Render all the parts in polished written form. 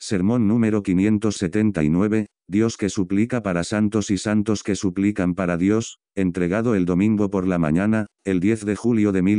Sermón número 579, Dios que suplica para santos y santos que suplican para Dios, entregado el domingo por la mañana, el 10 de julio de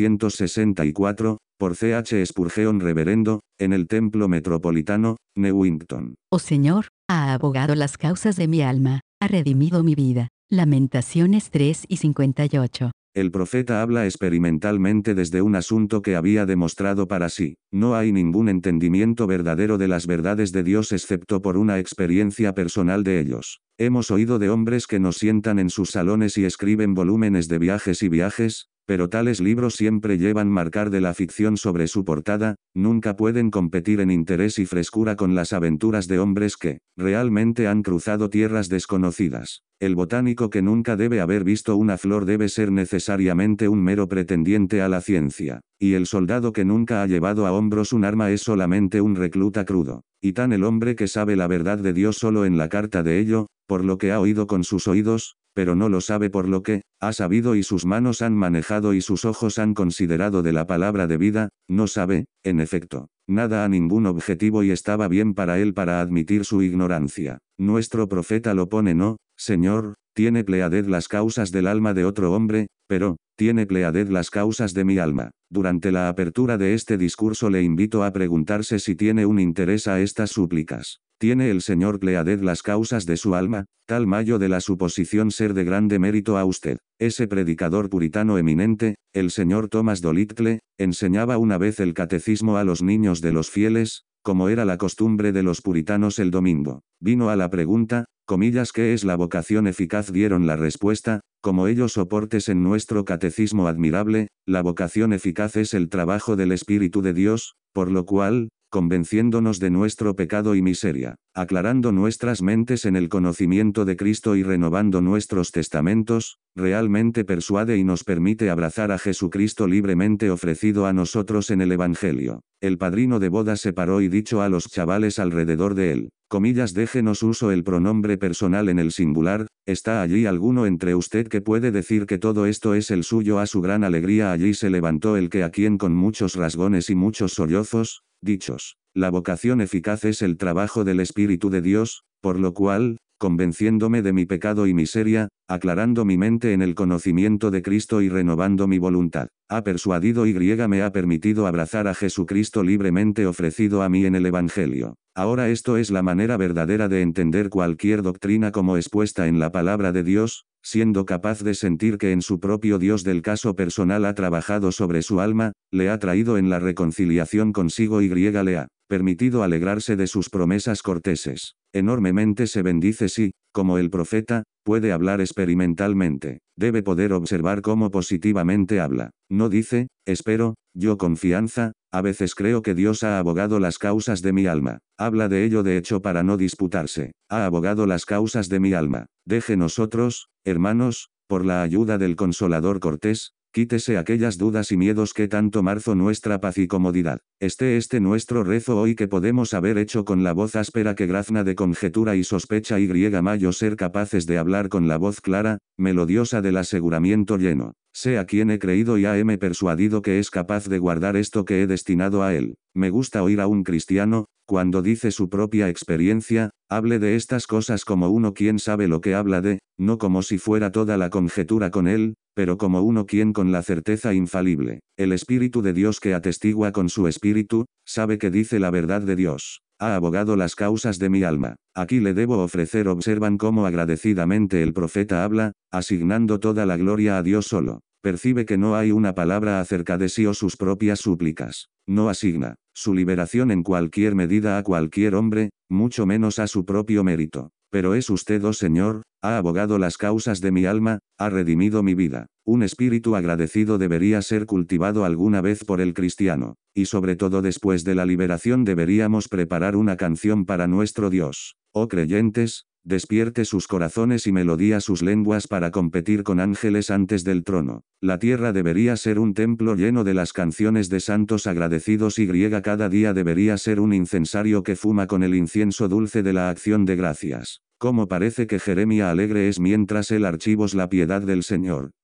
1864, por C. H. Spurgeon Reverendo, en el Templo Metropolitano, Newington. Oh Señor, ha abogado las causas de mi alma, ha redimido mi vida. Lamentaciones 3 y 58. El profeta habla experimentalmente desde un asunto que había demostrado para sí. No hay ningún entendimiento verdadero de las verdades de Dios excepto por una experiencia personal de ellos. Hemos oído de hombres que nos sientan en sus salones y escriben volúmenes de viajes y viajes, pero tales libros siempre llevan marcar de la ficción sobre su portada, nunca pueden competir en interés y frescura con las aventuras de hombres que, realmente han cruzado tierras desconocidas. El botánico que nunca debe haber visto una flor debe ser necesariamente un mero pretendiente a la ciencia, y el soldado que nunca ha llevado a hombros un arma es solamente un recluta crudo, y tan el hombre que sabe la verdad de Dios solo en la carta de ello, por lo que ha oído con sus oídos, pero no lo sabe por lo que ha sabido y sus manos han manejado y sus ojos han considerado de la palabra de vida, no sabe, en efecto, nada a ningún objetivo y estaba bien para él para admitir su ignorancia. Nuestro profeta lo pone: no, Señor, tiene Pleaded las causas del alma de otro hombre, pero, tiene Pleaded las causas de mi alma. Durante la apertura de este discurso le invito a preguntarse si tiene un interés a estas súplicas. ¿Tiene el Señor Pleaded las causas de su alma? Tal mayo de la suposición ser de grande mérito a usted. Ese predicador puritano eminente, el señor Thomas Dolittle, enseñaba una vez el catecismo a los niños de los fieles, como era la costumbre de los puritanos el domingo. Vino a la pregunta, comillas, ¿qué es la vocación eficaz? Dieron la respuesta, como ellos soportes en nuestro catecismo admirable, la vocación eficaz es el trabajo del Espíritu de Dios, por lo cual, convenciéndonos de nuestro pecado y miseria, aclarando nuestras mentes en el conocimiento de Cristo y renovando nuestros testamentos, realmente persuade y nos permite abrazar a Jesucristo libremente ofrecido a nosotros en el Evangelio. El padrino de boda se paró y dicho a los chavales alrededor de él, comillas, déjenos uso el pronombre personal en el singular, ¿está allí alguno entre usted que puede decir que todo esto es el suyo? A su gran alegría allí se levantó el que a quien con muchos rasgones y muchos sollozos, dichos, la vocación eficaz es el trabajo del Espíritu de Dios, por lo cual, convenciéndome de mi pecado y miseria, aclarando mi mente en el conocimiento de Cristo y renovando mi voluntad, ha persuadido y me ha permitido abrazar a Jesucristo libremente ofrecido a mí en el Evangelio. Ahora esto es la manera verdadera de entender cualquier doctrina como expuesta en la palabra de Dios, siendo capaz de sentir que en su propio Dios del caso personal ha trabajado sobre su alma, le ha traído en la reconciliación consigo y le ha permitido alegrarse de sus promesas corteses. Enormemente se bendice si, como el profeta, puede hablar experimentalmente. Debe poder observar cómo positivamente habla. No dice, espero, yo confianza, a veces creo que Dios ha abogado las causas de mi alma. Habla de ello de hecho para no disputarse. Ha abogado las causas de mi alma. Deje nosotros, hermanos, por la ayuda del Consolador cortés, quítese aquellas dudas y miedos que tanto marzo nuestra paz y comodidad. Este nuestro rezo hoy que podemos haber hecho con la voz áspera que grazna de conjetura y sospecha y mayo ser capaces de hablar con la voz clara, melodiosa del aseguramiento lleno. Sea quien he creído y heme persuadido que es capaz de guardar esto que he destinado a él. Me gusta oír a un cristiano, cuando dice su propia experiencia, hable de estas cosas como uno quien sabe lo que habla de, no como si fuera toda la conjetura con él, pero como uno quien con la certeza infalible, el Espíritu de Dios que atestigua con su Espíritu, sabe que dice la verdad de Dios. Ha abogado las causas de mi alma. Aquí le debo ofrecer. Observan cómo agradecidamente el profeta habla, asignando toda la gloria a Dios solo. Percibe que no hay una palabra acerca de sí o sus propias súplicas. No asigna su liberación en cualquier medida a cualquier hombre, mucho menos a su propio mérito. Pero es usted, oh Señor, ha abogado las causas de mi alma, ha redimido mi vida. Un espíritu agradecido debería ser cultivado alguna vez por el cristiano, y sobre todo después de la liberación deberíamos preparar una canción para nuestro Dios. Oh creyentes, despierte sus corazones y melodía sus lenguas para competir con ángeles antes del trono. La tierra debería ser un templo lleno de las canciones de santos agradecidos y cada día debería ser un incensario que fuma con el incienso dulce de la acción de gracias. Cómo parece que Jeremia alegre es mientras él archivos la piedad del Señor.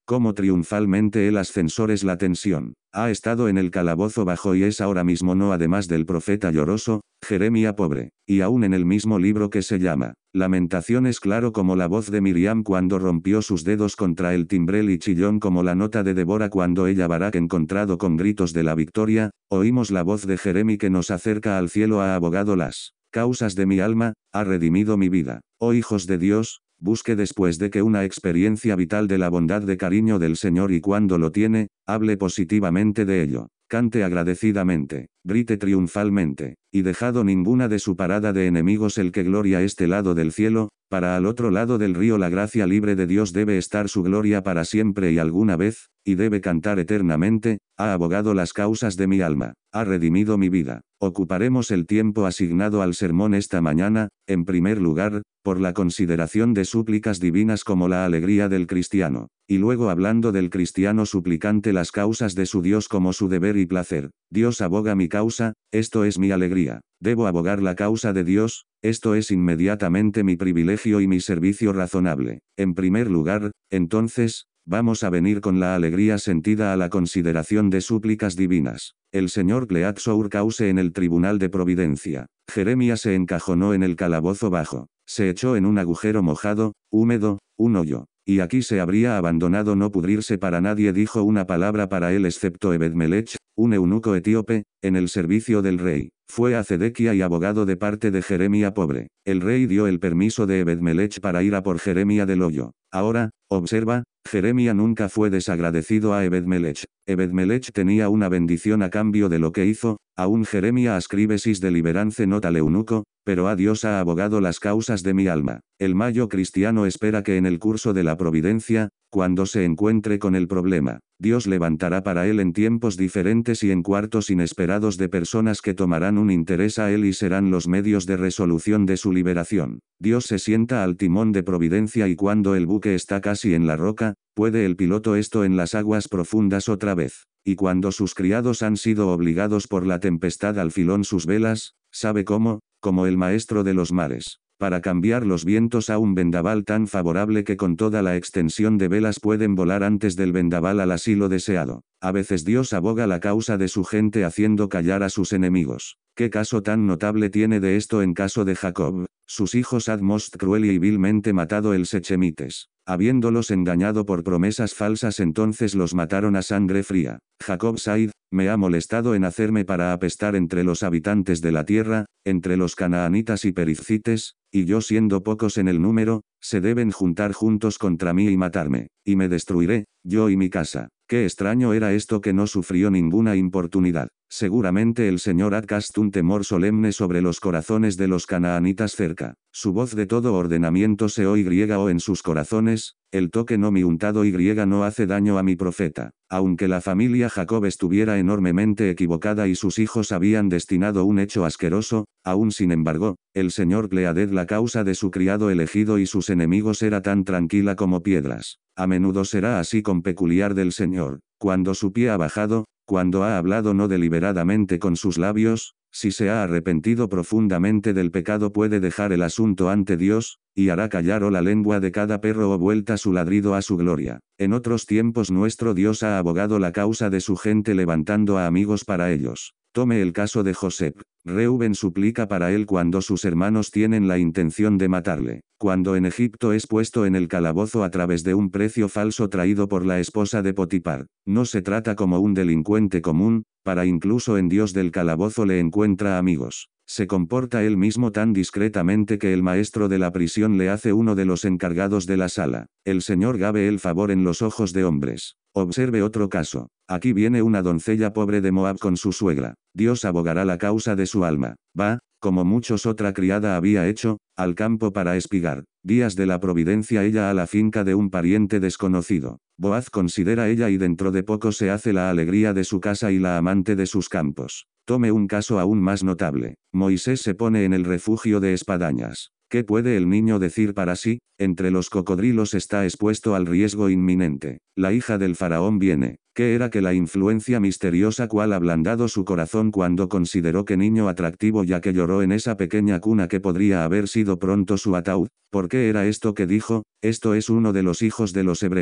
Cómo triunfalmente el ascensor es la tensión. Ha estado en el calabozo bajo y es ahora mismo no además del profeta lloroso, Jeremia pobre. Y aún en el mismo libro que se llama Lamentaciones claro como la voz de Miriam cuando rompió sus dedos contra el timbrel y chillón como la nota de Débora cuando ella Barak encontrado con gritos de la victoria, oímos la voz de Jeremí que nos acerca al cielo ha abogado las causas de mi alma, ha redimido mi vida. Oh hijos de Dios, busque después de que una experiencia vital de la bondad de cariño del Señor y cuando lo tiene, hable positivamente de ello. Cante agradecidamente, grite triunfalmente, y dejado ninguna de su parada de enemigos el que gloria este lado del cielo, para al otro lado del río la gracia libre de Dios debe estar su gloria para siempre y alguna vez, y debe cantar eternamente, ha abogado las causas de mi alma, ha redimido mi vida. Ocuparemos el tiempo asignado al sermón esta mañana, en primer lugar, por la consideración de súplicas divinas como la alegría del cristiano, y luego hablando del cristiano suplicante las causas de su Dios como su deber y placer. Dios aboga mi causa, esto es mi alegría. Debo abogar la causa de Dios, esto es inmediatamente mi privilegio y mi servicio razonable. En primer lugar, entonces, vamos a venir con la alegría sentida a la consideración de súplicas divinas. El señor Cleatsour cause en el tribunal de providencia. Jeremías se encajonó en el calabozo bajo. Se echó en un agujero mojado, húmedo, un hoyo. Y aquí se habría abandonado no pudrirse para nadie dijo una palabra para él excepto Ebed-Melech, un eunuco etíope, en el servicio del rey. Fue a Zedequia y abogado de parte de Jeremia pobre. El rey dio el permiso de Ebed-Melech para ir a por Jeremia del hoyo. Ahora, observa, Jeremia nunca fue desagradecido a Ebed-Melech. Ebed-Melech tenía una bendición a cambio de lo que hizo, aún Jeremia ascribesis deliberance nota al eunuco, pero a Dios ha abogado las causas de mi alma. El mayo cristiano espera que en el curso de la providencia, cuando se encuentre con el problema, Dios levantará para él en tiempos diferentes y en cuartos inesperados de personas que tomarán un interés a él y serán los medios de resolución de su liberación. Dios se sienta al timón de providencia y cuando el buque está casi en la roca, puede el piloto esto en las aguas profundas otra vez. Y cuando sus criados han sido obligados por la tempestad al filón sus velas, ¿sabe cómo? Como el maestro de los mares, para cambiar los vientos a un vendaval tan favorable que con toda la extensión de velas pueden volar antes del vendaval al asilo deseado. A veces Dios aboga la causa de su gente haciendo callar a sus enemigos. ¿Qué caso tan notable tiene de esto en caso de Jacob? Sus hijos had most cruel y vilmente matado el Sechemites. Habiéndolos engañado por promesas falsas entonces los mataron a sangre fría. Jacob Said, me ha molestado en hacerme para apestar entre los habitantes de la tierra, entre los canaanitas y perizzites, y yo siendo pocos en el número, se deben juntar juntos contra mí y matarme, y me destruiré, yo y mi casa. Qué extraño era esto que no sufrió ninguna importunidad. Seguramente el Señor ha cast un temor solemne sobre los corazones de los canaanitas cerca. Su voz de todo ordenamiento se oye en sus corazones, el toque no mi untado y no hace daño a mi profeta. Aunque la familia Jacob estuviera enormemente equivocada y sus hijos habían destinado un hecho asqueroso, aún sin embargo, el señor Pleaded la causa de su criado elegido y sus enemigos era tan tranquila como piedras. A menudo será así con peculiar del Señor, cuando su pie ha bajado, cuando ha hablado no deliberadamente con sus labios, si se ha arrepentido profundamente del pecado puede dejar el asunto ante Dios, y hará callar la lengua de cada perro o vuelta su ladrido a su gloria. En otros tiempos nuestro Dios ha abogado la causa de su gente levantando a amigos para ellos. Tome el caso de José. Reuben suplica para él cuando sus hermanos tienen la intención de matarle. Cuando en Egipto es puesto en el calabozo a través de un precio falso traído por la esposa de Potipar. No se trata como un delincuente común, para incluso en Dios del calabozo le encuentra amigos. Se comporta él mismo tan discretamente que el maestro de la prisión le hace uno de los encargados de la sala. El Señor gabe el favor en los ojos de hombres. Observe otro caso. Aquí viene una doncella pobre de Moab con su suegra. Dios abogará la causa de su alma. Va, como muchos otra criada había hecho, al campo para espigar. Días de la providencia ella a la finca de un pariente desconocido. Boaz considera ella y dentro de poco se hace la alegría de su casa y la amante de sus campos. Tome un caso aún más notable. Moisés se pone en el refugio de espadañas. ¿Qué puede el niño decir para sí? Entre los cocodrilos está expuesto al riesgo inminente. La hija del faraón viene. ¿Qué era que la influencia misteriosa cual ablandado su corazón cuando consideró que niño atractivo ya que lloró en esa pequeña cuna que podría haber sido pronto su ataúd? ¿Por qué era esto que dijo? Esto es uno de los hijos de los hebreos.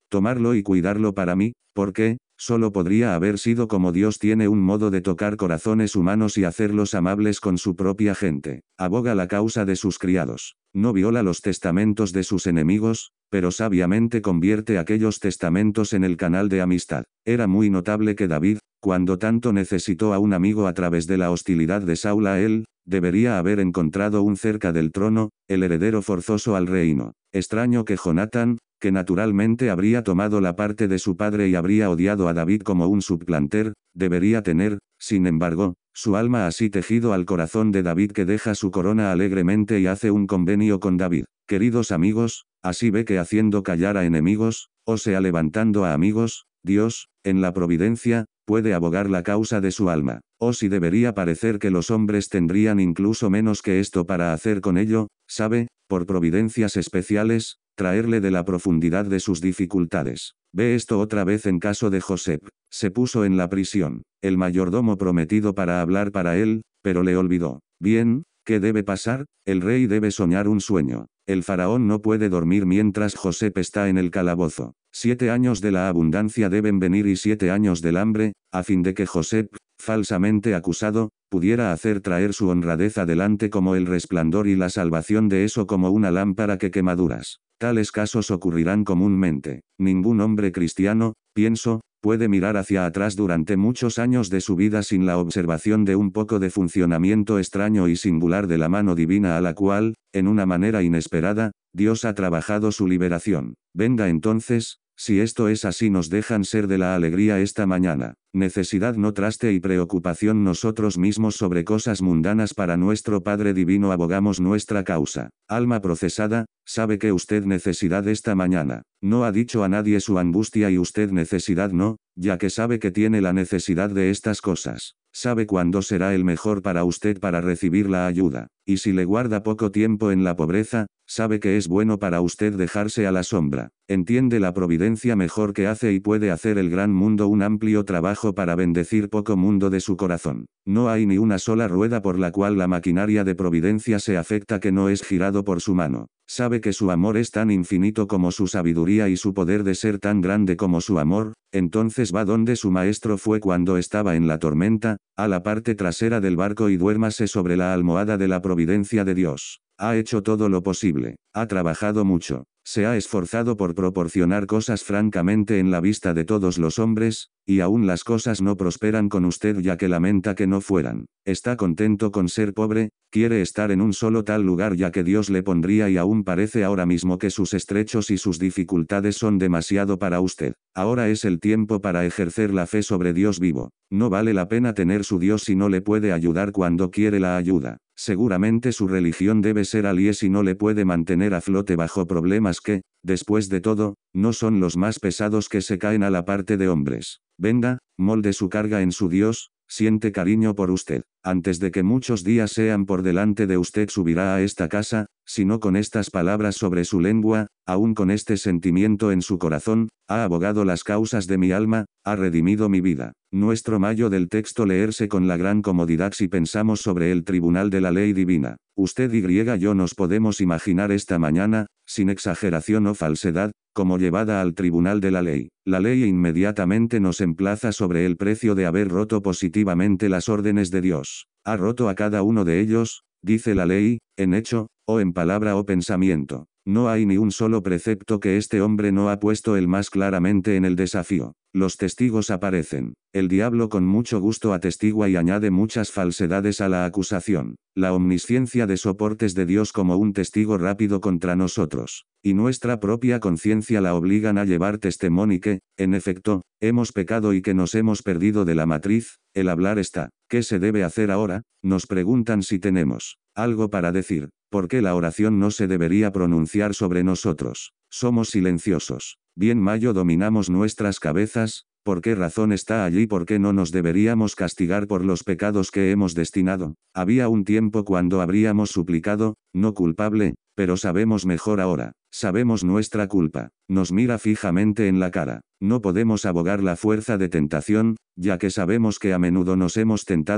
tomarlo y cuidarlo para mí, porque, solo podría haber sido como Dios tiene un modo de tocar corazones humanos y hacerlos amables con su propia gente. Aboga la causa de sus criados. No viola los testamentos de sus enemigos, pero sabiamente convierte aquellos testamentos en el canal de amistad. Era muy notable que David, cuando tanto necesitó a un amigo a través de la hostilidad de Saúl a él, debería haber encontrado un cerca del trono, el heredero forzoso al reino. Extraño que Jonatán, que naturalmente habría tomado la parte de su padre y habría odiado a David como un supplanter, debería tener, sin embargo, su alma así tejido al corazón de David que deja su corona alegremente y hace un convenio con David. Queridos amigos, así ve que haciendo callar a enemigos, o sea levantando a amigos, Dios, en la providencia, puede abogar la causa de su alma. O si debería parecer que los hombres tendrían incluso menos que esto para hacer con ello, sabe, por providencias especiales, traerle de la profundidad de sus dificultades. Ve esto otra vez en caso de José. Se puso en la prisión. El mayordomo prometido para hablar para él, pero le olvidó. Bien, ¿qué debe pasar? El rey debe soñar un sueño. El faraón no puede dormir mientras José está en el calabozo. 7 años de la abundancia deben venir y 7 años del hambre, a fin de que José, falsamente acusado, pudiera hacer traer su honradez adelante como el resplandor y la salvación de eso como una lámpara que quemaduras. Tales casos ocurrirán comúnmente. Ningún hombre cristiano, pienso, puede mirar hacia atrás durante muchos años de su vida sin la observación de un poco de funcionamiento extraño y singular de la mano divina a la cual, en una manera inesperada, Dios ha trabajado su liberación. Venga entonces, si esto es así nos dejan ser de la alegría esta mañana. Necesidad no traste y preocupación nosotros mismos sobre cosas mundanas para nuestro Padre Divino abogamos nuestra causa. Alma procesada, sabe que usted necesidad esta mañana. No ha dicho a nadie su angustia y usted necesidad no, ya que sabe que tiene la necesidad de estas cosas. Sabe cuándo será el mejor para usted para recibir la ayuda. Y si le guarda poco tiempo en la pobreza, sabe que es bueno para usted dejarse a la sombra. Entiende la providencia mejor que hace y puede hacer el gran mundo un amplio trabajo para bendecir poco mundo de su corazón. No hay ni una sola rueda por la cual la maquinaria de providencia se afecta que no es girado por su mano. Sabe que su amor es tan infinito como su sabiduría y su poder de ser tan grande como su amor, entonces va donde su maestro fue cuando estaba en la tormenta, a la parte trasera del barco y duérmase sobre la almohada de la providencia de Dios. Ha hecho todo lo posible, ha trabajado mucho, se ha esforzado por proporcionar cosas francamente en la vista de todos los hombres, y aún las cosas no prosperan con usted ya que lamenta que no fueran. Está contento con ser pobre, quiere estar en un solo tal lugar ya que Dios le pondría y aún parece ahora mismo que sus estrechos y sus dificultades son demasiado para usted. Ahora es el tiempo para ejercer la fe sobre Dios vivo. No vale la pena tener su Dios si no le puede ayudar cuando quiere la ayuda. Seguramente su religión debe ser alies y no le puede mantener a flote bajo problemas que, después de todo, no son los más pesados que se caen a la parte de hombres. Venga, molde su carga en su Dios, siente cariño por usted. Antes de que muchos días sean por delante de usted subirá a esta casa, si no con estas palabras sobre su lengua, aún con este sentimiento en su corazón, ha abogado las causas de mi alma, ha redimido mi vida. Nuestro mayo del texto leerse con la gran comodidad si pensamos sobre el tribunal de la ley divina. Usted y yo nos podemos imaginar esta mañana, sin exageración o falsedad, como llevada al tribunal de la ley. La ley inmediatamente nos emplaza sobre el precio de haber roto positivamente las órdenes de Dios. Ha roto a cada uno de ellos, dice la ley, en hecho, o en palabra o pensamiento. No hay ni un solo precepto que este hombre no ha puesto el más claramente en el desafío. Los testigos aparecen. El diablo con mucho gusto atestigua y añade muchas falsedades a la acusación. La omnisciencia de soportes de Dios como un testigo rápido contra nosotros. Y nuestra propia conciencia la obligan a llevar testimonio que, en efecto, hemos pecado y que nos hemos perdido de la matriz. El hablar está. ¿Qué se debe hacer ahora? Nos preguntan si tenemos algo para decir. ¿Por qué la oración no se debería pronunciar sobre nosotros? Somos silenciosos. Bien mayo dominamos nuestras cabezas, ¿por qué razón está allí? ¿Por qué no nos deberíamos castigar por los pecados que hemos destinado? Había un tiempo cuando habríamos suplicado, no culpable, pero sabemos mejor ahora. Sabemos nuestra culpa. Nos mira fijamente en la cara. No podemos abogar la fuerza de tentación, ya que sabemos que a menudo nos hemos tentado y,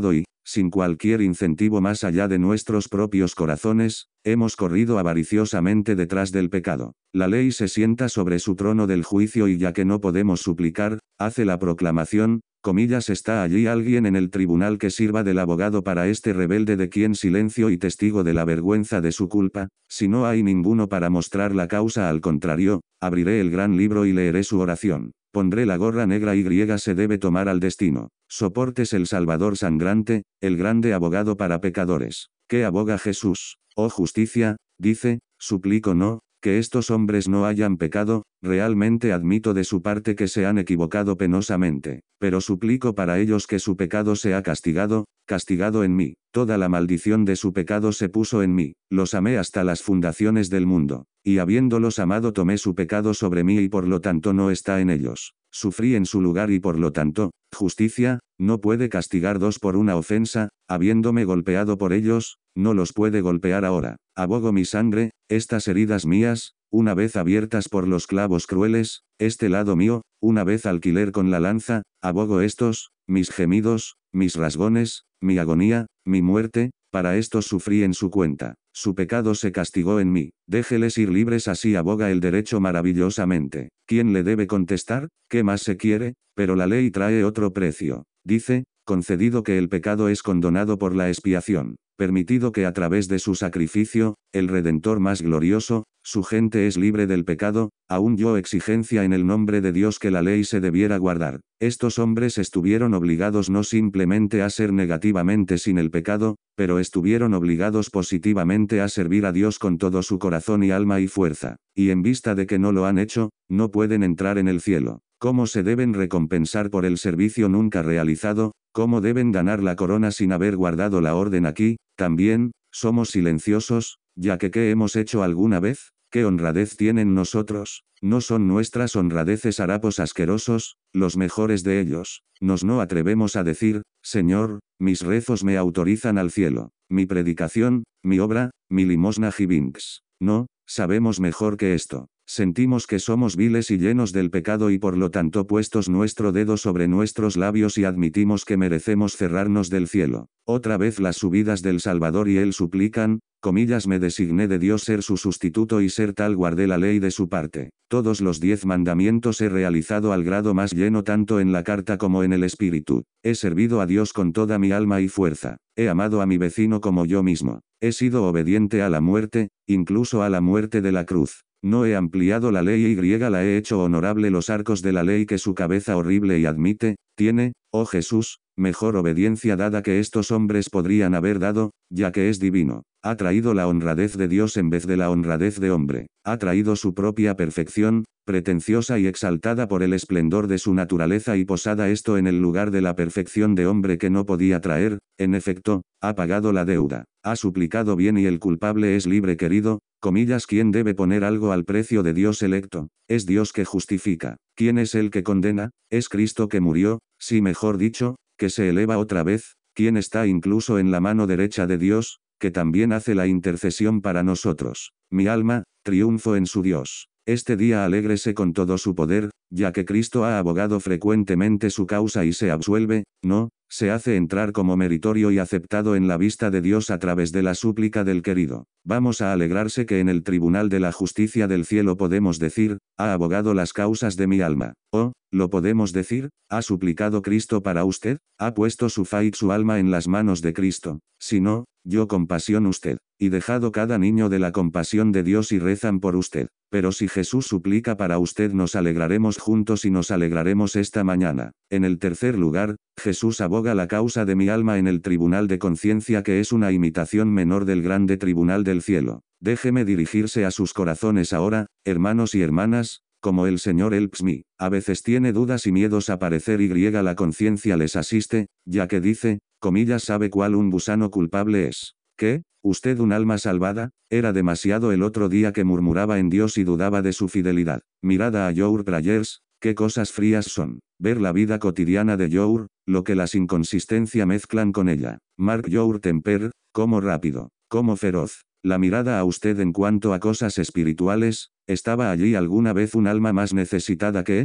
sin cualquier incentivo más allá de nuestros propios corazones, hemos corrido avariciosamente detrás del pecado. La ley se sienta sobre su trono del juicio y ya que no podemos suplicar, hace la proclamación, ¿está allí alguien en el tribunal que sirva del abogado para este rebelde de quien silencio y testigo de la vergüenza de su culpa? Si no hay ninguno para mostrar la causa, al contrario, abriré el gran libro y leeré su oración. Pondré la gorra negra y se debe tomar al destino. Soportes el Salvador sangrante, el grande abogado para pecadores. ¿Qué aboga Jesús? Oh justicia, dice, suplico no, que estos hombres no hayan pecado, realmente admito de su parte que se han equivocado penosamente, pero suplico para ellos que su pecado sea castigado en mí. Toda la maldición de su pecado se puso en mí, los amé hasta las fundaciones del mundo, y habiéndolos amado tomé su pecado sobre mí y por lo tanto no está en ellos. Sufrí en su lugar y por lo tanto, justicia, no puede castigar dos por una ofensa, habiéndome golpeado por ellos, no los puede golpear ahora. Abogo mi sangre, estas heridas mías, una vez abiertas por los clavos crueles, este lado mío, una vez alquiler con la lanza, abogo estos, mis gemidos, mis rasgones, mi agonía, mi muerte, para estos sufrí en su cuenta. Su pecado se castigó en mí. Déjeles ir libres, así aboga el derecho maravillosamente. ¿Quién le debe contestar? ¿Qué más se quiere? Pero la ley trae otro precio. Dice, concedido que el pecado es condonado por la expiación, permitido que a través de su sacrificio, el Redentor más glorioso, su gente es libre del pecado, aún yo exigencia en el nombre de Dios que la ley se debiera guardar. Estos hombres estuvieron obligados no simplemente a ser negativamente sin el pecado, pero estuvieron obligados positivamente a servir a Dios con todo su corazón y alma y fuerza. Y en vista de que no lo han hecho, no pueden entrar en el cielo. ¿Cómo se deben recompensar por el servicio nunca realizado? ¿Cómo deben ganar la corona sin haber guardado la orden aquí? También, somos silenciosos, ya que ¿qué hemos hecho alguna vez? ¿Qué honradez tienen nosotros? ¿No son nuestras honradeces harapos asquerosos, los mejores de ellos? Nos no atrevemos a decir, Señor, mis rezos me autorizan al cielo, mi predicación, mi obra, mi limosna Givinks. No, sabemos mejor que esto. Sentimos que somos viles y llenos del pecado y por lo tanto puestos nuestro dedo sobre nuestros labios y admitimos que merecemos cerrarnos del cielo. Otra vez las subidas del Salvador y él suplican, me designé de Dios ser su sustituto y ser tal guardé la ley de su parte. Todos los 10 mandamientos he realizado al grado más lleno tanto en la carta como en el espíritu. He servido a Dios con toda mi alma y fuerza. He amado a mi vecino como yo mismo. He sido obediente a la muerte, incluso a la muerte de la cruz. No he ampliado la ley y la he hecho honorable los arcos de la ley que su cabeza horrible y admite, tiene, oh Jesús, mejor obediencia dada que estos hombres podrían haber dado, ya que es divino. Ha traído la honradez de Dios en vez de la honradez de hombre. Ha traído su propia perfección, pretenciosa y exaltada por el esplendor de su naturaleza y posada esto en el lugar de la perfección de hombre que no podía traer, en efecto, ha pagado la deuda. Ha suplicado bien y el culpable es libre querido, ¿quién debe poner algo al precio de Dios electo? Es Dios que justifica. ¿Quién es el que condena? Es Cristo que murió, sí mejor dicho, que se eleva otra vez, ¿quién está incluso en la mano derecha de Dios, que también hace la intercesión para nosotros? Mi alma, triunfo en su Dios. Este día alégrese con todo su poder, ya que Cristo ha abogado frecuentemente su causa y se absuelve, no, se hace entrar como meritorio y aceptado en la vista de Dios a través de la súplica del querido. Vamos a alegrarse que en el tribunal de la justicia del cielo podemos decir, ha abogado las causas de mi alma. Oh, ¿lo podemos decir? ¿Ha suplicado Cristo para usted? ¿Ha puesto su fe y su alma en las manos de Cristo? Si no, yo compasión usted, y dejado cada niño de la compasión de Dios y rezan por usted. Pero si Jesús suplica para usted nos alegraremos juntos y nos alegraremos esta mañana. En el tercer lugar, Jesús aboga la causa de mi alma en el tribunal de conciencia que es una imitación menor del grande tribunal del cielo. Déjeme dirigirse a sus corazones ahora, hermanos y hermanas, como el Señor helps me. A veces tiene dudas y miedos a parecer y la conciencia les asiste, ya que dice, sabe cuál un gusano culpable es. ¿Qué? ¿Usted un alma salvada? Era demasiado el otro día que murmuraba en Dios y dudaba de su fidelidad. Mirada a Your Prayers, qué cosas frías son. Ver la vida cotidiana de Your, lo que las inconsistencia mezclan con ella. Mark Your Temper, cómo rápido, cómo feroz. La mirada a usted en cuanto a cosas espirituales, ¿estaba allí alguna vez un alma más necesitada que es?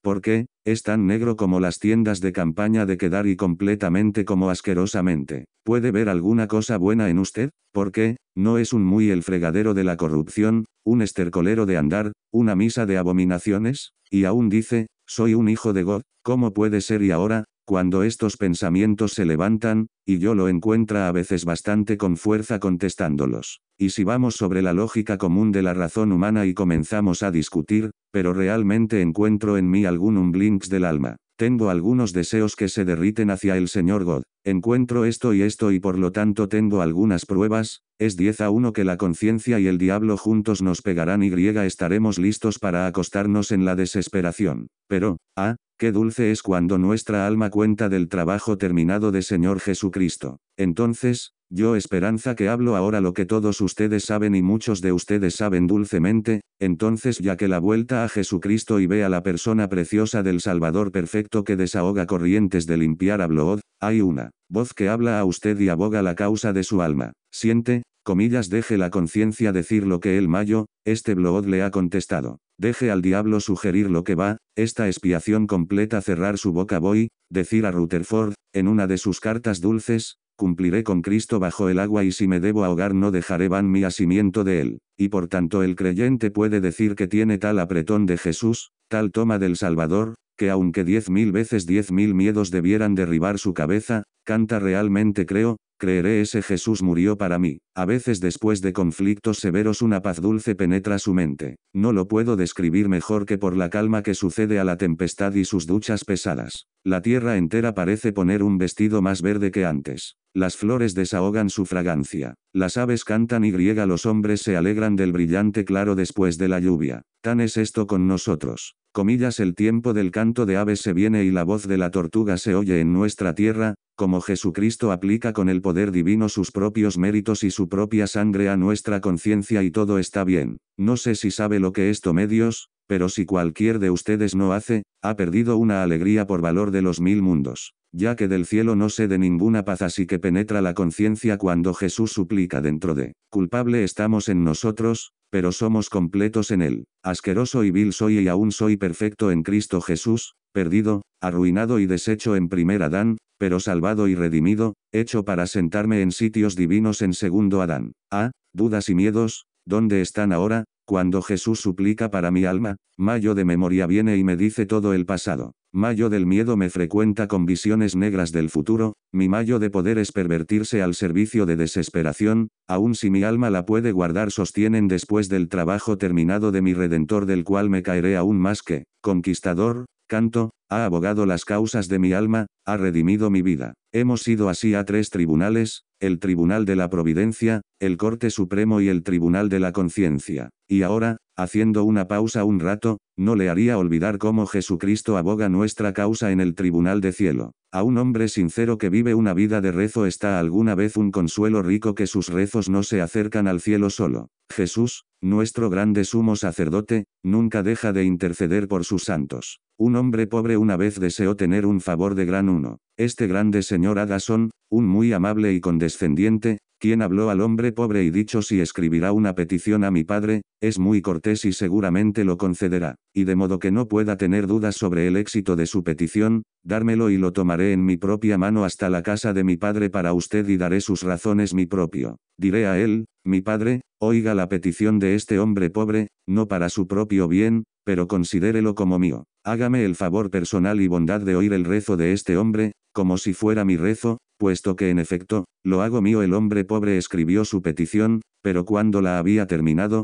¿Por qué? Es tan negro como las tiendas de campaña de Kedar y completamente como asquerosamente. ¿Puede ver alguna cosa buena en usted? ¿Por qué? ¿No es un muy el fregadero de la corrupción, un estercolero de andar, una misa de abominaciones? Y aún dice, soy un hijo de God. ¿Cómo puede ser? Y ahora, cuando estos pensamientos se levantan, y yo lo encuentra a veces bastante con fuerza contestándolos. Y si vamos sobre la lógica común de la razón humana y comenzamos a discutir, pero realmente encuentro en mí algún blinks del alma. Tengo algunos deseos que se derriten hacia el Señor God. Encuentro esto y por lo tanto tengo algunas pruebas. Es 10-1 que la conciencia y el diablo juntos nos pegarán y estaremos listos para acostarnos en la desesperación. Pero, qué dulce es cuando nuestra alma cuenta del trabajo terminado de Señor Jesucristo. Entonces, yo esperanza que hablo ahora lo que todos ustedes saben y muchos de ustedes saben dulcemente, entonces ya que la vuelta a Jesucristo y ve a la persona preciosa del Salvador perfecto que desahoga corrientes de limpiar a Blood, hay una voz que habla a usted y aboga la causa de su alma. Siente, deje la conciencia decir lo que el Mayo, este Blood le ha contestado. Deje al diablo sugerir lo que va, esta expiación completa cerrar su boca voy, decir a Rutherford, en una de sus cartas dulces, cumpliré con Cristo bajo el agua y si me debo ahogar no dejaré van mi asimiento de él. Y por tanto el creyente puede decir que tiene tal apretón de Jesús, tal toma del Salvador, que aunque 10.000 veces 10.000 miedos debieran derribar su cabeza, canta realmente creeré ese Jesús murió para mí. A veces después de conflictos severos una paz dulce penetra su mente. No lo puedo describir mejor que por la calma que sucede a la tempestad y sus duchas pesadas. La tierra entera parece poner un vestido más verde que antes. Las flores desahogan su fragancia. Las aves cantan y los hombres se alegran del brillante claro después de la lluvia. Tan es esto con nosotros. El tiempo del canto de aves se viene y la voz de la tortuga se oye en nuestra tierra, como Jesucristo aplica con el poder divino sus propios méritos y su propia sangre a nuestra conciencia y todo está bien. No sé si sabe lo que esto medios, pero si cualquier de ustedes no hace, ha perdido una alegría por valor de los 1000 mundos. Ya que del cielo no sé de ninguna paz así que penetra la conciencia cuando Jesús suplica dentro de, culpable estamos en nosotros, pero somos completos en él. Asqueroso y vil soy y aún soy perfecto en Cristo Jesús, perdido, arruinado y deshecho en primer Adán, pero salvado y redimido, hecho para sentarme en sitios divinos en segundo Adán. Dudas y miedos, ¿dónde están ahora? Cuando Jesús suplica para mi alma, Mayo de memoria viene y me dice todo el pasado. Mayo del miedo me frecuenta con visiones negras del futuro, mi mayo de poder es pervertirse al servicio de desesperación, aun si mi alma la puede guardar sostienen después del trabajo terminado de mi Redentor del cual me caeré aún más que, conquistador, canto, ha abogado las causas de mi alma, ha redimido mi vida. Hemos ido así a 3 tribunales, el Tribunal de la Providencia, el Corte Supremo y el Tribunal de la Conciencia. Y ahora, haciendo una pausa un rato, no le haría olvidar cómo Jesucristo aboga nuestra causa en el Tribunal de Cielo. A un hombre sincero que vive una vida de rezo está alguna vez un consuelo rico que sus rezos no se acercan al cielo solo. Jesús, nuestro grande sumo sacerdote, nunca deja de interceder por sus santos. Un hombre pobre una vez deseó tener un favor de gran uno. Este grande señor Agason, un muy amable y condescendiente, quien habló al hombre pobre y dicho si escribirá una petición a mi padre, es muy cortés y seguramente lo concederá, y de modo que no pueda tener dudas sobre el éxito de su petición, dármelo y lo tomaré en mi propia mano hasta la casa de mi padre para usted y daré sus razones mi propio. Diré a él, mi padre, oiga la petición de este hombre pobre, no para su propio bien, pero considérelo como mío. Hágame el favor personal y bondad de oír el rezo de este hombre, como si fuera mi rezo, puesto que en efecto, lo hago mío. El hombre pobre escribió su petición, pero cuando la había terminado,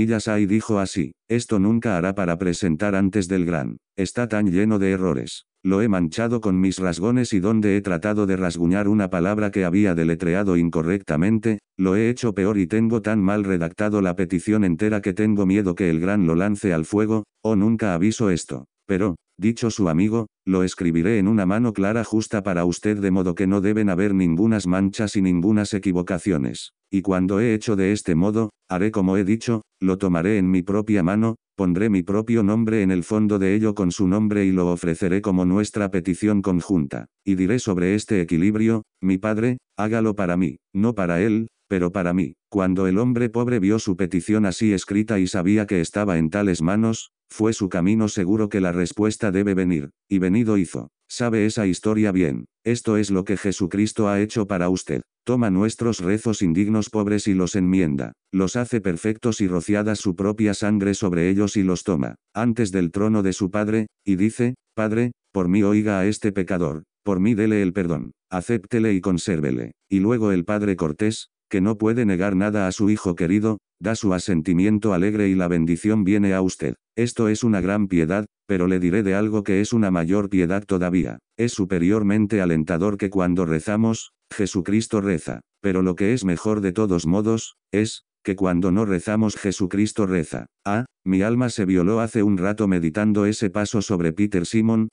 y dijo así, esto nunca hará para presentar antes del gran. Está tan lleno de errores. Lo he manchado con mis rasgones y donde he tratado de rasguñar una palabra que había deletreado incorrectamente, lo he hecho peor y tengo tan mal redactado la petición entera que tengo miedo que el gran lo lance al fuego, nunca aviso esto. Pero, dicho su amigo, lo escribiré en una mano clara justa para usted de modo que no deben haber ningunas manchas y ningunas equivocaciones. Y cuando he hecho de este modo, haré como he dicho, lo tomaré en mi propia mano, pondré mi propio nombre en el fondo de ello con su nombre y lo ofreceré como nuestra petición conjunta. Y diré sobre este equilibrio, mi padre, hágalo para mí, no para él, pero para mí, cuando el hombre pobre vio su petición así escrita y sabía que estaba en tales manos, fue su camino seguro que la respuesta debe venir, y venido hizo. Sabe esa historia bien. Esto es lo que Jesucristo ha hecho para usted. Toma nuestros rezos indignos pobres y los enmienda. Los hace perfectos y rociada su propia sangre sobre ellos y los toma, antes del trono de su Padre, y dice, Padre, por mí oiga a este pecador, por mí dele el perdón, acéptele y consérvele. Y luego el Padre Cortés, que no puede negar nada a su hijo querido, da su asentimiento alegre y la bendición viene a usted. Esto es una gran piedad, pero le diré de algo que es una mayor piedad todavía. Es superiormente alentador que cuando rezamos, Jesucristo reza. Pero lo que es mejor de todos modos, es, que cuando no rezamos Jesucristo reza. Ah, mi alma se violó hace un rato meditando ese paso sobre Peter Simon,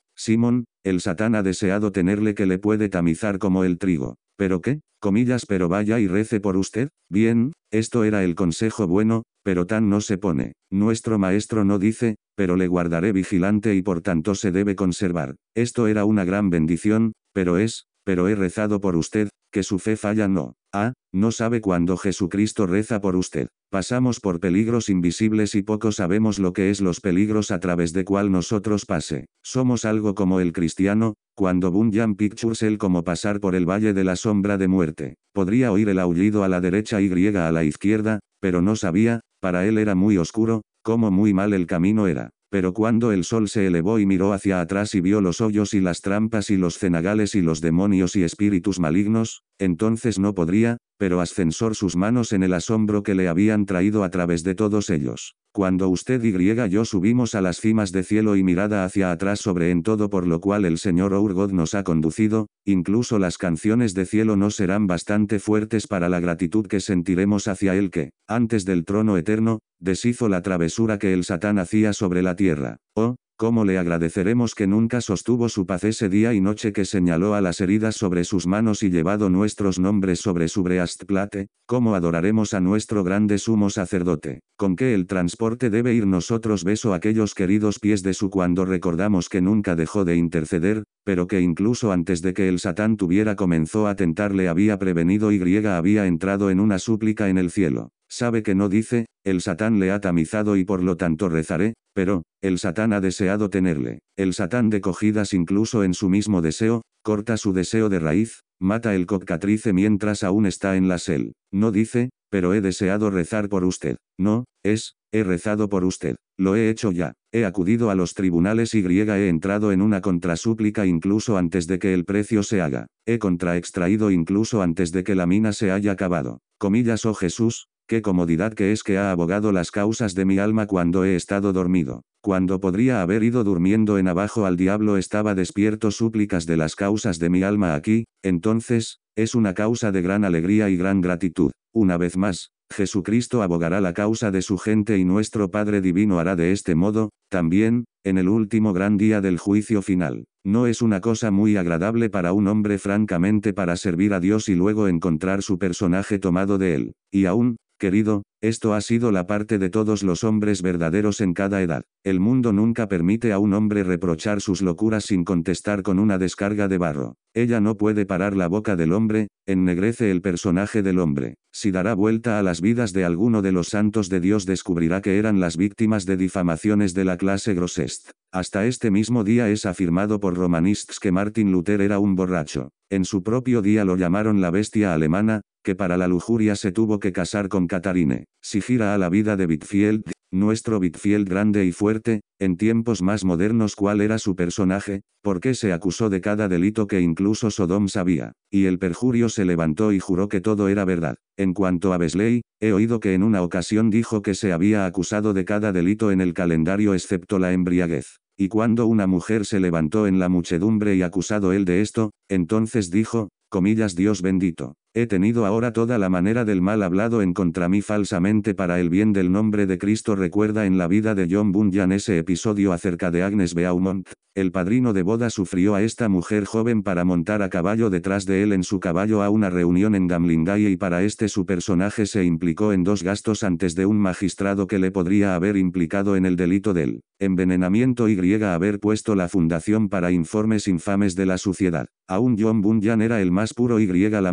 el Satán ha deseado tenerle que le puede tamizar como el trigo. ¿Pero qué? Comillas, pero vaya y rece por usted. Bien, esto era el consejo bueno, pero tan no se pone. Nuestro maestro no dice, pero le guardaré vigilante y por tanto se debe conservar. Esto era una gran bendición, pero he rezado por usted, que su fe falla no. Ah, no sabe cuándo Jesucristo reza por usted. Pasamos por peligros invisibles y poco sabemos lo que es los peligros a través de cual nosotros pase. Somos algo como el cristiano, cuando Bunyan Pictures el como pasar por el valle de la sombra de muerte. Podría oír el aullido a la derecha y a la izquierda, pero no sabía, para él era muy oscuro, como muy mal el camino era. Pero cuando el sol se elevó y miró hacia atrás y vio los hoyos y las trampas y los cenagales y los demonios y espíritus malignos, entonces no podría, pero ascensor sus manos en el asombro que le habían traído a través de todos ellos. Cuando usted y yo subimos a las cimas de cielo y mirada hacia atrás sobre en todo por lo cual el Señor Our God nos ha conducido, incluso las canciones de cielo no serán bastante fuertes para la gratitud que sentiremos hacia Él que, antes del trono eterno, deshizo la travesura que el Satán hacía sobre la tierra. Oh, cómo le agradeceremos que nunca sostuvo su paz ese día y noche que señaló a las heridas sobre sus manos y llevado nuestros nombres sobre su breastplate, cómo adoraremos a nuestro grande sumo sacerdote, con que el transporte debe ir nosotros beso aquellos queridos pies de su cuando recordamos que nunca dejó de interceder, pero que incluso antes de que el Satán tuviera comenzó a tentarle había prevenido y había entrado en una súplica en el cielo. Sabe que no dice, el Satán le ha tamizado y por lo tanto rezaré, pero, el Satán ha deseado tenerle. El Satán de cogidas incluso en su mismo deseo, corta su deseo de raíz, mata el cockatrice mientras aún está en la sel. No dice, pero he deseado rezar por usted. No, he rezado por usted. Lo he hecho ya. He acudido a los tribunales y he entrado en una contrasúplica incluso antes de que el precio se haga. He contraextraído incluso antes de que la mina se haya acabado. Comillas, oh Jesús, qué comodidad que es que ha abogado las causas de mi alma cuando he estado dormido. Cuando podría haber ido durmiendo en abajo al diablo estaba despierto súplicas de las causas de mi alma aquí, entonces, es una causa de gran alegría y gran gratitud. Una vez más, Jesucristo abogará la causa de su gente y nuestro Padre Divino hará de este modo, también, en el último gran día del juicio final. No es una cosa muy agradable para un hombre francamente para servir a Dios y luego encontrar su personaje tomado de él. Y aún, querido, esto ha sido la parte de todos los hombres verdaderos en cada edad. El mundo nunca permite a un hombre reprochar sus locuras sin contestar con una descarga de barro. Ella no puede parar la boca del hombre, ennegrece el personaje del hombre. Si dará vuelta a las vidas de alguno de los santos de Dios descubrirá que eran las víctimas de difamaciones de la clase grosest. Hasta este mismo día es afirmado por romanists que Martin Luther era un borracho. En su propio día lo llamaron la bestia alemana, que para la lujuria se tuvo que casar con Catharine. Si gira a la vida de Whitfield, nuestro Whitfield grande y fuerte, en tiempos más modernos cuál era su personaje, por qué se acusó de cada delito que incluso Sodom sabía, y el perjurio se levantó y juró que todo era verdad. En cuanto a Wesley, he oído que en una ocasión dijo que se había acusado de cada delito en el calendario excepto la embriaguez. Y cuando una mujer se levantó en la muchedumbre y acusado él de esto, entonces dijo, comillas Dios bendito, he tenido ahora toda la manera del mal hablado en contra mí falsamente para el bien del nombre de Cristo. Recuerda en la vida de John Bunyan ese episodio acerca de Agnes Beaumont, el padrino de boda sufrió a esta mujer joven para montar a caballo detrás de él en su caballo a una reunión en Damlingaye y para su personaje se implicó en 2 gastos antes de un magistrado que le podría haber implicado en el delito del envenenamiento y haber puesto la fundación para informes infames de la suciedad. Aún John Bunyan era el más puro y la mayor parte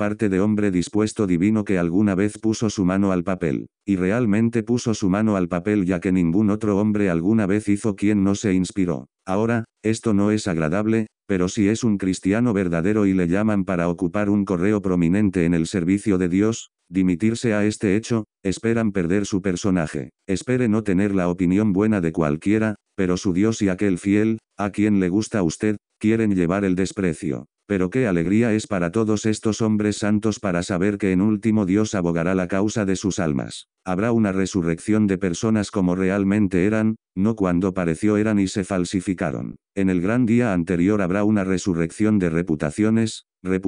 parte de hombre dispuesto divino que alguna vez puso su mano al papel. Y realmente puso su mano al papel ya que ningún otro hombre alguna vez hizo quien no se inspiró. Ahora, esto no es agradable, pero si es un cristiano verdadero y le llaman para ocupar un correo prominente en el servicio de Dios, dimitirse a este hecho, esperan perder su personaje. Espere no tener la opinión buena de cualquiera, pero su Dios y aquel fiel, a quien le gusta a usted, quieren llevar el desprecio. Pero qué alegría es para todos estos hombres santos para saber que en último Dios abogará la causa de sus almas. Habrá una resurrección de personas como realmente eran, no cuando pareció eran y se falsificaron. En el gran día anterior habrá una resurrección de reputaciones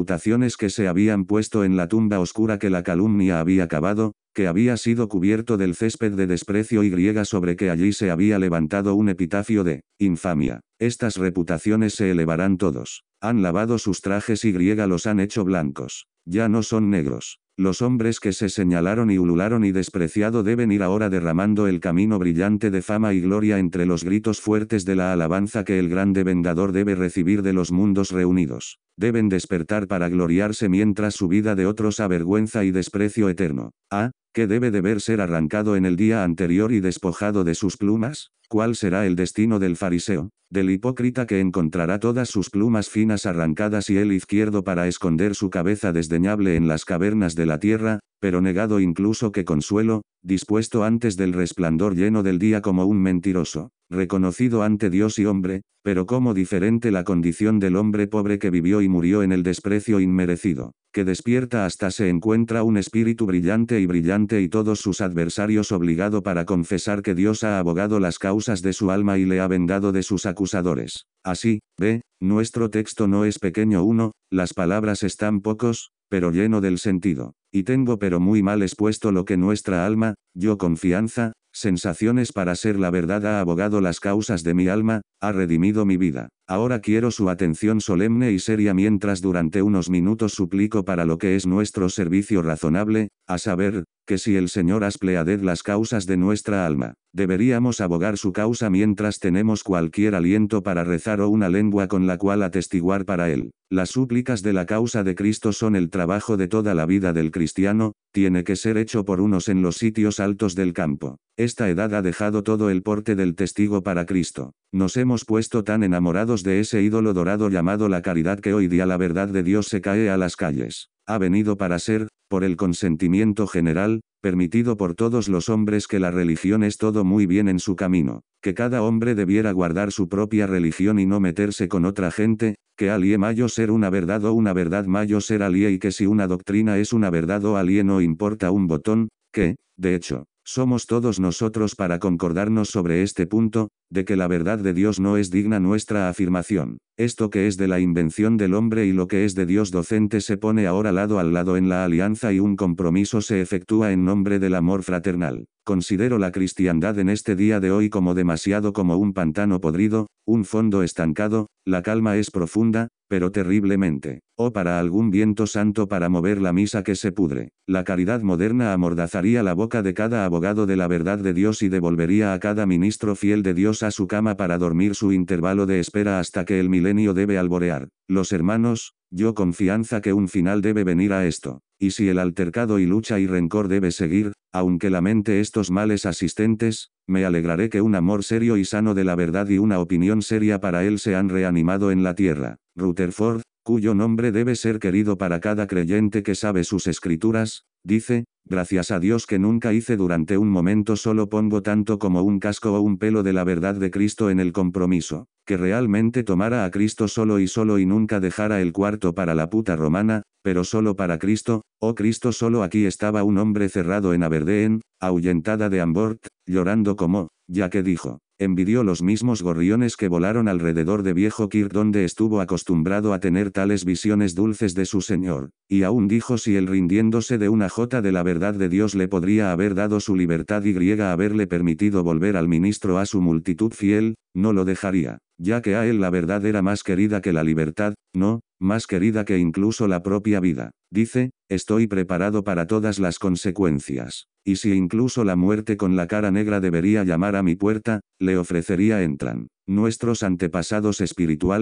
que se habían puesto en la tumba oscura que la calumnia había cavado, que había sido cubierto del césped de desprecio y griega sobre que allí se había levantado un epitafio de infamia. Estas reputaciones se elevarán todos. Han lavado sus trajes y griega los han hecho blancos. Ya no son negros. Los hombres que se señalaron y ulularon y despreciado deben ir ahora derramando el camino brillante de fama y gloria entre los gritos fuertes de la alabanza que el grande vengador debe recibir de los mundos reunidos. Deben despertar para gloriarse mientras su vida de otros avergüenza y desprecio eterno. ¿Qué debe deber ser arrancado en el día anterior y despojado de sus plumas? ¿Cuál será el destino del fariseo, del hipócrita que encontrará todas sus plumas finas arrancadas y el izquierdo para esconder su cabeza desdeñable en las cavernas de la tierra, pero negado incluso que consuelo, dispuesto antes del resplandor lleno del día como un mentiroso, reconocido ante Dios y hombre, pero cómo diferente la condición del hombre pobre que vivió y murió en el desprecio inmerecido, que despierta hasta se encuentra un espíritu brillante y todos sus adversarios obligado para confesar que Dios ha abogado las causas de su alma y le ha vengado de sus acusadores. Así, ve, nuestro texto no es pequeño uno, las palabras están pocos, pero lleno del sentido. Y tengo pero muy mal expuesto lo que nuestra alma, yo confianza, sensaciones para ser la verdad ha abogado las causas de mi alma, ha redimido mi vida. Ahora quiero su atención solemne y seria mientras durante unos minutos suplico para lo que es nuestro servicio razonable, a saber, que si el Señor has pleaded las causas de nuestra alma, deberíamos abogar su causa mientras tenemos cualquier aliento para rezar o una lengua con la cual atestiguar para él. Las súplicas de la causa de Cristo son el trabajo de toda la vida del cristiano, tiene que ser hecho por unos en los sitios altos del campo. Esta edad ha dejado todo el porte del testigo para Cristo. Nos hemos puesto tan enamorados de ese ídolo dorado llamado la caridad que hoy día la verdad de Dios se cae a las calles. Ha venido para ser, por el consentimiento general, permitido por todos los hombres que la religión es todo muy bien en su camino, que cada hombre debiera guardar su propia religión y no meterse con otra gente, que alie mayo ser una verdad o una verdad mayo ser alie y que si una doctrina es una verdad o alie no importa un botón, que, de hecho, somos todos nosotros para concordarnos sobre este punto, de que la verdad de Dios no es digna nuestra afirmación. Esto que es de la invención del hombre y lo que es de Dios docente se pone ahora lado al lado en la alianza y un compromiso se efectúa en nombre del amor fraternal. Considero la cristiandad en este día de hoy como demasiado como un pantano podrido, un fondo estancado, la calma es profunda, pero terriblemente, o para algún viento santo para mover la misa que se pudre. La caridad moderna amordazaría la boca de cada abogado de la verdad de Dios y devolvería a cada ministro fiel de Dios a su cama para dormir su intervalo de espera hasta que el milenio debe alborear. Los hermanos, yo confianza que un final debe venir a esto. Y si el altercado y lucha y rencor debe seguir, aunque lamente estos males asistentes, me alegraré que un amor serio y sano de la verdad y una opinión seria para él se han reanimado en la tierra. Rutherford, cuyo nombre debe ser querido para cada creyente que sabe sus escrituras, dice, gracias a Dios que nunca hice durante un momento solo pongo tanto como un casco o un pelo de la verdad de Cristo en el compromiso, que realmente tomara a Cristo solo y nunca dejara el cuarto para la puta romana, pero solo para Cristo, oh Cristo solo aquí estaba un hombre cerrado en Aberdeen, ahuyentada de Ambort, llorando como, ya que dijo. Envidió los mismos gorriones que volaron alrededor de Viejo Kirk donde estuvo acostumbrado a tener tales visiones dulces de su Señor, y aún dijo si él rindiéndose de una jota de la verdad de Dios le podría haber dado su libertad y griega haberle permitido volver al ministro a su multitud fiel, no lo dejaría, ya que a él la verdad era más querida que la libertad, no, más querida que incluso la propia vida. Dice, estoy preparado para todas las consecuencias, y si incluso la muerte con la cara negra debería llamar a mi puerta, le ofrecería entran. Nuestros antepasados espirituales,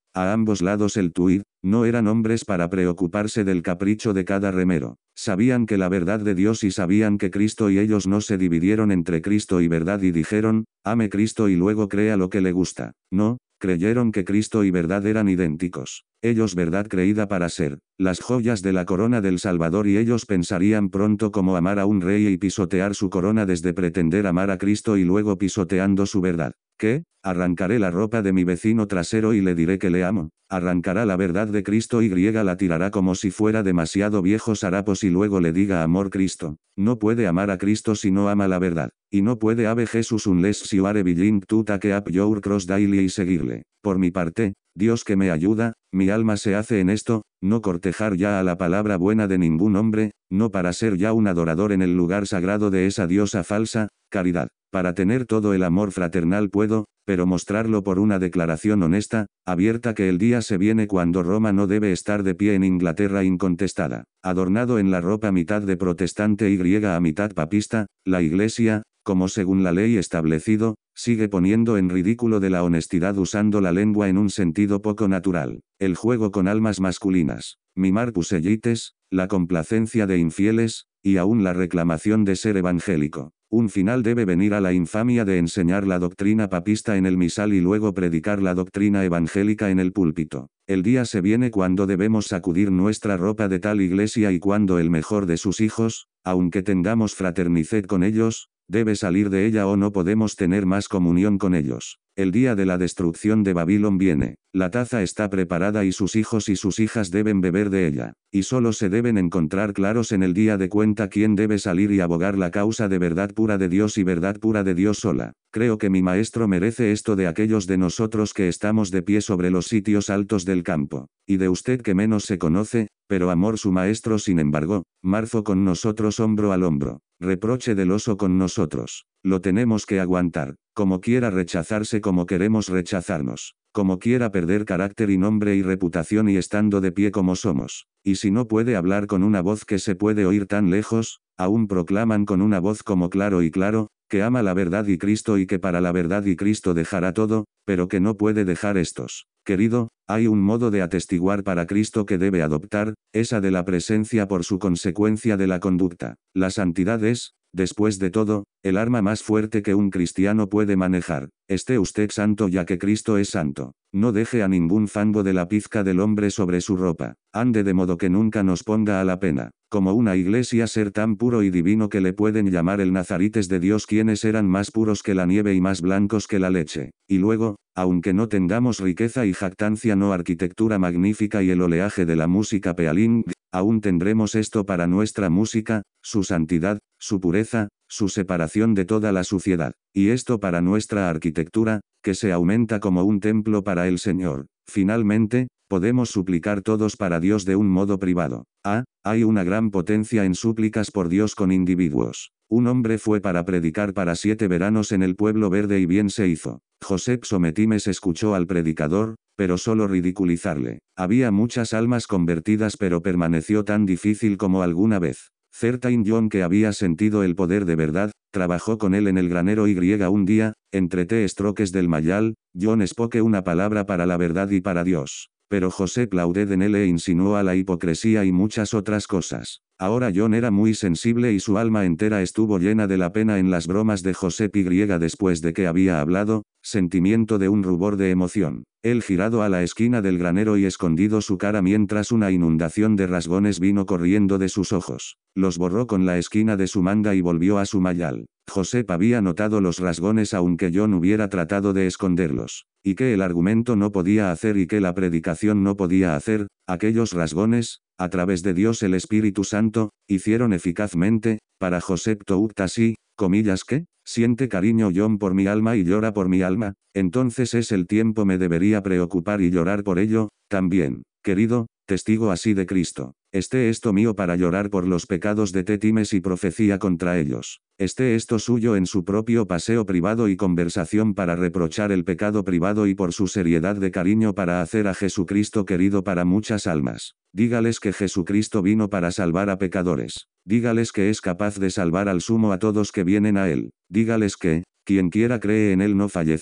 a ambos lados el tuit, no eran hombres para preocuparse del capricho de cada remero. Sabían que la verdad de Dios y sabían que Cristo y ellos no se dividieron entre Cristo y verdad y dijeron, ame Cristo y luego crea lo que le gusta. No, creyeron que Cristo y verdad eran idénticos. Ellos verdad creída para ser las joyas de la corona del Salvador y ellos pensarían pronto cómo amar a un rey y pisotear su corona desde pretender amar a Cristo y luego pisoteando su verdad. ¿Qué? Arrancaré la ropa de mi vecino trasero y le diré que le amo. Arrancará la verdad de Cristo y la tirará como si fuera demasiado viejos harapos y luego le diga amor Cristo. No puede amar a Cristo si no ama la verdad. Y no puede ave Jesús unless you are willing to take up your cross daily y seguirle. Por mi parte, Dios que me ayuda, mi alma se hace en esto, no cortejar ya a la palabra buena de ningún hombre, no para ser ya un adorador en el lugar sagrado de esa diosa falsa, caridad. Para tener todo el amor fraternal puedo, pero mostrarlo por una declaración honesta, abierta que el día se viene cuando Roma no debe estar de pie en Inglaterra incontestada. Adornado en la ropa mitad de protestante y a mitad papista, la Iglesia, como según la ley establecido, sigue poniendo en ridículo de la honestidad usando la lengua en un sentido poco natural. El juego con almas masculinas, mimar pusellites, la complacencia de infieles, y aún la reclamación de ser evangélico. Un final debe venir a la infamia de enseñar la doctrina papista en el misal y luego predicar la doctrina evangélica en el púlpito. El día se viene cuando debemos sacudir nuestra ropa de tal iglesia y cuando el mejor de sus hijos, aunque tengamos fraterniced con ellos, debe salir de ella o no podemos tener más comunión con ellos. El día de la destrucción de Babilón viene. La taza está preparada y sus hijos y sus hijas deben beber de ella. Y solo se deben encontrar claros en el día de cuenta quién debe salir y abogar la causa de verdad pura de Dios y verdad pura de Dios sola. Creo que mi maestro merece esto de aquellos de nosotros que estamos de pie sobre los sitios altos del campo. Y de usted que menos se conoce, pero amor su maestro sin embargo, marzo con nosotros hombro al hombro. Reproche del oso con nosotros. Lo tenemos que aguantar. Como quiera rechazarse como queremos rechazarnos. Como quiera perder carácter y nombre y reputación y estando de pie como somos. Y si no puede hablar con una voz que se puede oír tan lejos, aún proclaman con una voz como claro y claro, que ama la verdad y Cristo y que para la verdad y Cristo dejará todo, pero que no puede dejar estos. Querido, hay un modo de atestiguar para Cristo que debe adoptar, esa de la presencia por su consecuencia de la conducta. La santidad es, después de todo, el arma más fuerte que un cristiano puede manejar. Esté usted santo ya que Cristo es santo. No deje a ningún fango de la pizca del hombre sobre su ropa. Ande de modo que nunca nos ponga a la pena. Como una iglesia ser tan puro y divino que le pueden llamar el Nazarites de Dios quienes eran más puros que la nieve y más blancos que la leche. Y luego, aunque no tengamos riqueza y jactancia no arquitectura magnífica y el oleaje de la música pealing, aún tendremos esto para nuestra música, su santidad, su pureza, su separación de toda la suciedad. Y esto para nuestra arquitectura, que se aumenta como un templo para el Señor. Finalmente, podemos suplicar todos para Dios de un modo privado. Hay una gran potencia en súplicas por Dios con individuos. Un hombre fue para predicar para 7 veranos en el pueblo verde y bien se hizo. Josep Sometimes escuchó al predicador, pero solo ridiculizarle. Había muchas almas convertidas pero permaneció tan difícil como alguna vez. Certain John que había sentido el poder de verdad, trabajó con él en el granero y un día, entre estroques del mayal, John spoke una palabra para la verdad y para Dios. Pero José Claudet en él e insinuó a la hipocresía y muchas otras cosas. Ahora John era muy sensible y su alma entera estuvo llena de la pena en las bromas de Josep y después de que había hablado, sentimiento de un rubor de emoción. Él girado a la esquina del granero y escondido su cara mientras una inundación de rasgones vino corriendo de sus ojos. Los borró con la esquina de su manga y volvió a su mayal. Josep había notado los rasgones aunque John hubiera tratado de esconderlos. Y que el argumento no podía hacer y que la predicación no podía hacer, aquellos rasgones, a través de Dios el Espíritu Santo, hicieron eficazmente, para Josep Tout así, comillas que, siente cariño John por mi alma y llora por mi alma, entonces es el tiempo me debería preocupar y llorar por ello, también, querido, testigo así de Cristo. Esté esto mío para llorar por los pecados de Tétimes y profecía contra ellos. Esté esto suyo en su propio paseo privado y conversación para reprochar el pecado privado y por su seriedad de cariño para hacer a Jesucristo querido para muchas almas. Dígales que Jesucristo vino para salvar a pecadores. Dígales que es capaz de salvar al sumo a todos que vienen a él. Dígales que, quien quiera cree en él no fallecerá,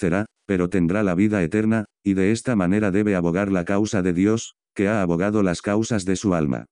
pero tendrá la vida eterna, y de esta manera debe abogar la causa de Dios, que ha abogado las causas de su alma.